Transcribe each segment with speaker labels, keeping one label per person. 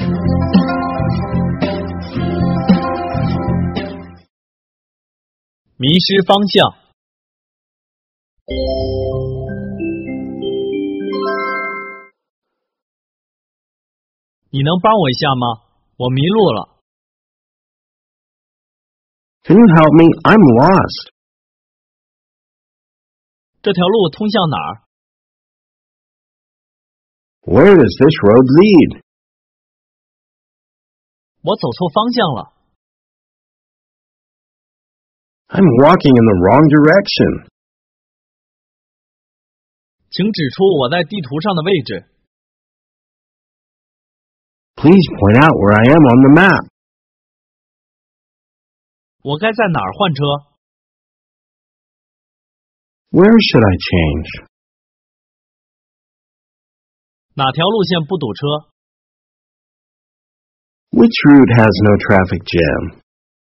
Speaker 1: 迷失方向。你能帮我一下吗？我迷路了。
Speaker 2: Can you help me? I'm lost.
Speaker 1: 这条路通向哪儿？
Speaker 2: Where does this road lead?
Speaker 1: 我走错方向了。
Speaker 2: I'm walking in the wrong direction.
Speaker 1: 请指出我在地图上的位置。
Speaker 2: Please point out where I am on the map.
Speaker 1: 我该在哪儿换车？
Speaker 2: Where should I change?
Speaker 1: 哪条路线不堵车？
Speaker 2: Which route has no traffic jam?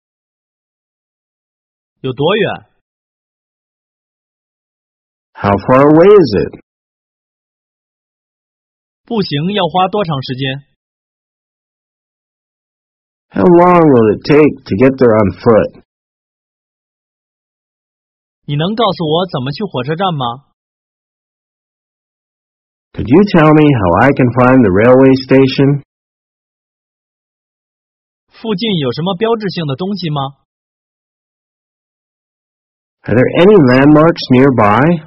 Speaker 1: 有多远？
Speaker 2: How far away is it?
Speaker 1: 步行要花多长时间？
Speaker 2: How long will it take to get there on foot?
Speaker 1: 你能告诉我怎么去火车站吗？
Speaker 2: Could you tell me how I can find the railway station?
Speaker 1: 附近有什么标志性的东西吗？
Speaker 2: Are there any landmarks nearby?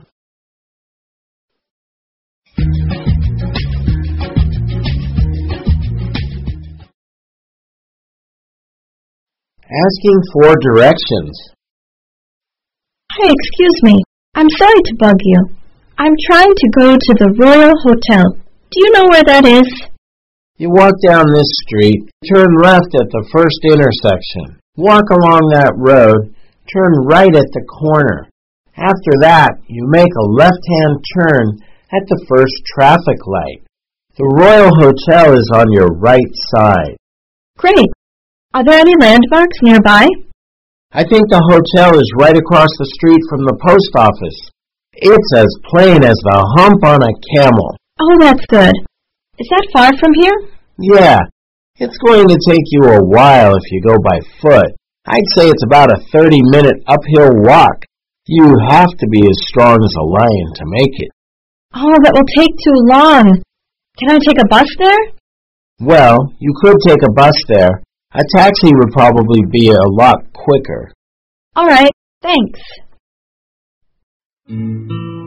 Speaker 3: Asking for directions.
Speaker 4: Hi, excuse me. I'm sorry to bug you. I'm trying to go to the Royal Hotel. Do you know where that is?
Speaker 3: You walk down this street, turn left at the first intersection. Walk along that road, turn right at the corner. After that, you make a left-hand turn at the first traffic light. The Royal Hotel is on your right side.
Speaker 4: Great. Are there any landmarks nearby?
Speaker 3: I think the hotel is right across the street from the post office. It's as plain as the hump on a camel.
Speaker 4: Oh, that's good. Is that far from here?
Speaker 3: Yeah, it's going to take you a while if you go by foot. I'd say it's about a 30-minute uphill walk. You have to be as strong as a lion to make it.
Speaker 4: Oh, that will take too long. Can I take a bus there?
Speaker 3: Well, you could take a bus there. A taxi would probably be a lot quicker.
Speaker 4: All right, thanks.